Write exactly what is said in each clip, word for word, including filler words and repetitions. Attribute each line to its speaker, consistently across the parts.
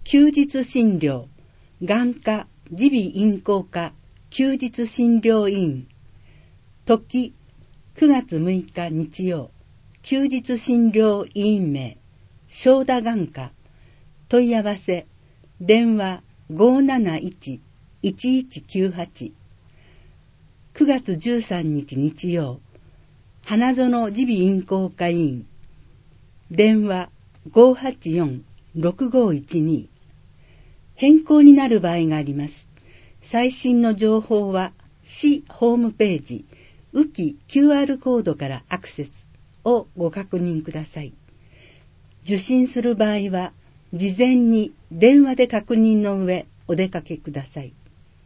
Speaker 1: 休日診療眼科耳鼻咽喉科休日診療院。時くがつむいか日曜休日診療委員名正田眼科。問い合わせ電話 ごーなないち いちいちきゅうはち。くがつじゅうさんにち日曜花園耳鼻咽喉科医院。電話 ごーはちよん ろくごいちに。変更になる場合があります。最新の情報は市ホームページ浮き キューアール コードからアクセスをご確認ください。受診する場合は事前に電話で確認の上お出かけください。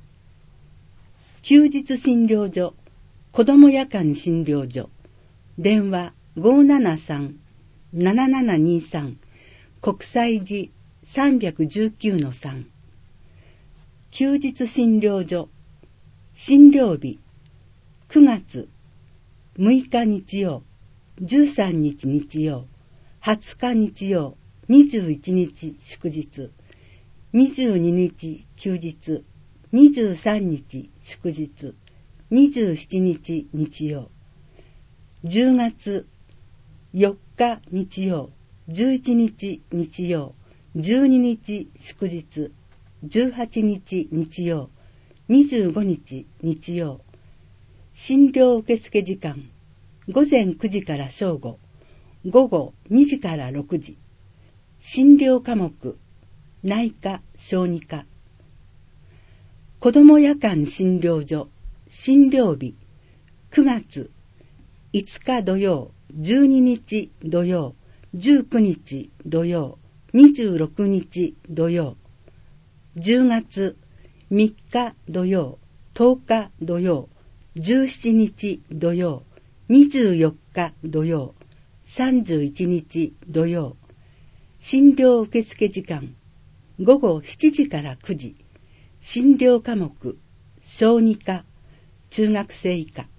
Speaker 1: 休日診療所子ども夜間診療所。電話 ごーななさん ななななにさん 国際時 さんいちきゅうのさん。休日診療所診療日くがつむいか日曜じゅうさんにち日曜はつか日曜にじゅういちにち祝日にじゅうににち休日にじゅうさんにち祝日にじゅうしちにち日曜。じゅうがつよっか日曜じゅういちにち日曜じゅうににち祝日じゅうはちにち日曜にじゅうごにち日曜。診療受付時間ごぜんくじから正午、午後にじからろくじ。診療科目内科小児科。子ども夜間診療所診療日くがついつか土曜じゅうににち土曜じゅうくにち土曜にじゅうろくにち土曜。じゅうがつみっか土曜とおか土曜じゅうしちにち土曜にじゅうよっか土曜さんじゅういちにち土曜。診療受付時間ごごしちじからくじ。診療科目小児科中学生以下。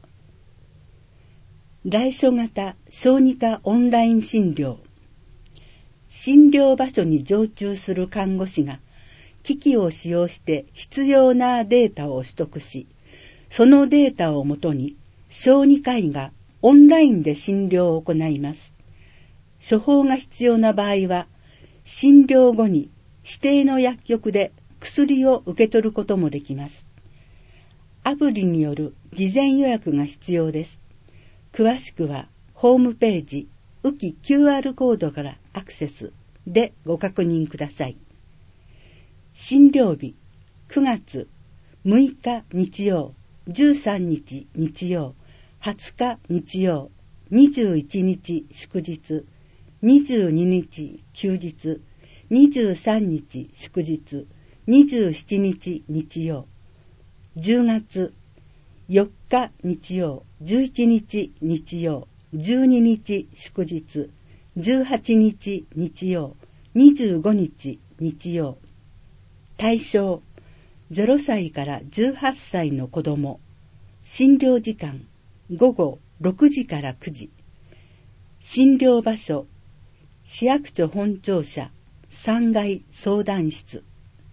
Speaker 1: 来所型小児科オンライン診療。診療場所に常駐する看護師が機器を使用して必要なデータを取得し、そのデータをもとに小児科医がオンラインで診療を行います。処方が必要な場合は、診療後に指定の薬局で薬を受け取ることもできます。アプリによる事前予約が必要です。詳しくはホームページ浮き キューアール コードからアクセスでご確認ください。診療日くがつむいか日曜じゅうさんにち日曜はつか日曜にじゅういちにち祝日にじゅうににち休日にじゅうさんにち祝日にじゅうしちにち日曜。じゅうがつよっか日曜じゅういちにち日曜じゅうににち祝日じゅうはちにち日曜にじゅうごにち日曜。対象ゼロさいからじゅうはっさいの子ども。診療時間ごごろくじからくじ。診療場所市役所本庁舎さんがい相談室。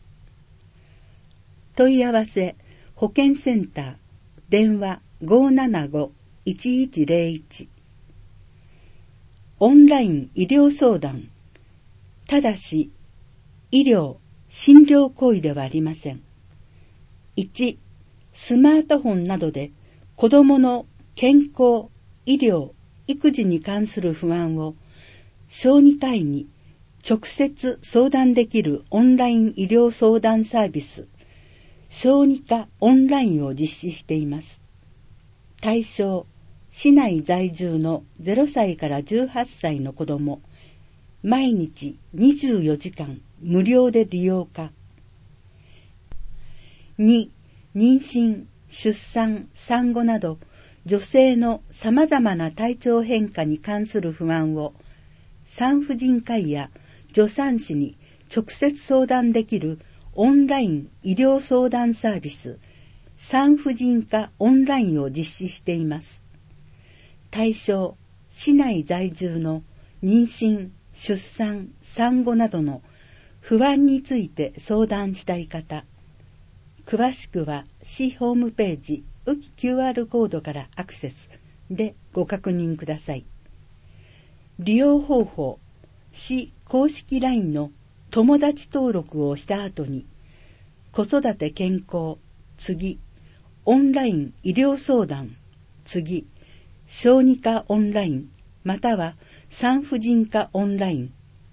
Speaker 1: 問い合わせ保健センター電話 ごーななご いちいちゼロいち。オンライン医療相談。ただし医療診療行為ではありません。いち. スマートフォンなどで子どもの健康、医療、育児に関する不安を小児科医に直接相談できるオンライン医療相談サービス小児科オンラインを実施しています。対象市内在住のゼロさいからじゅうはっさいの子ども。毎日にじゅうよじかん無料で利用可。に. 妊娠、出産、産後など女性のさまざまな体調変化に関する不安を産婦人科医や助産師に直接相談できるオンライン医療相談サービス産婦人科オンラインを実施しています。対象市内在住の妊娠、出産、産後などの不安について相談したい方、詳しくは市ホームページ浮き キューアール コードからアクセスでご確認ください。利用方法、市公式 ライン の友達登録をした後に、子育て健康、次、オンライン医療相談、次、小児科オンライン、または産婦人科オンライン、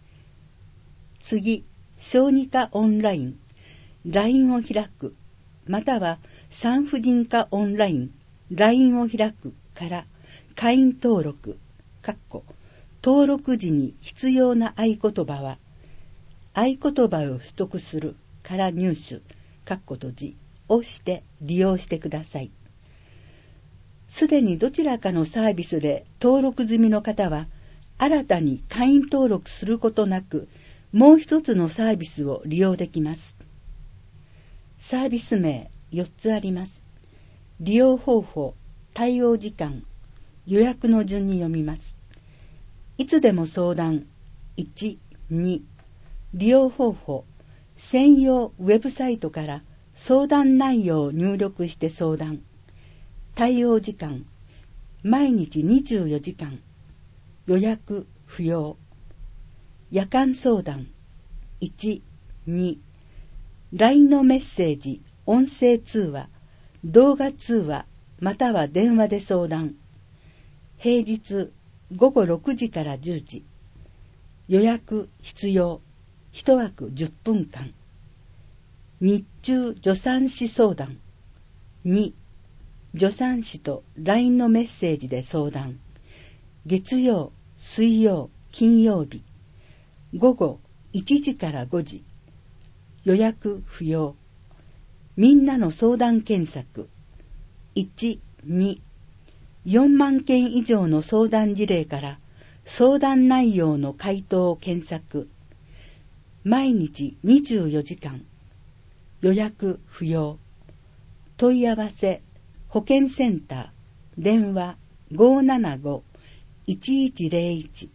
Speaker 1: 次、小児科オンライン、ライン を開く、または産婦人科オンライン、ライン を開くから会員登録、かっこ登録時に必要な合言葉は、合言葉を取得するから入手、かっこ閉じをして利用してください。すでにどちらかのサービスで登録済みの方は、新たに会員登録することなく、もう一つのサービスを利用できます。サービス名よっつあります。利用方法、対応時間、予約の順に読みます。いつでも相談、いち、に、利用方法、専用ウェブサイトから相談内容を入力して相談。対応時間、毎日にじゅうよじかん。予約不要。夜間相談、いち、に、ライン のメッセージ、音声通話、動画通話、または電話で相談。平日ごごろくじからじゅうじ。予約必要。一枠じゅっぷんかん。日中助産師相談。に、助産師と ライン のメッセージで相談。月曜、水曜、金曜日。午後いちじからごじ。予約不要。みんなの相談検索。いち、に、よんまんけん以上の相談事例から相談内容の回答を検索。毎日にじゅうよじかん。予約不要。問い合わせ保健センター電話 ごーななご いちいちゼロいち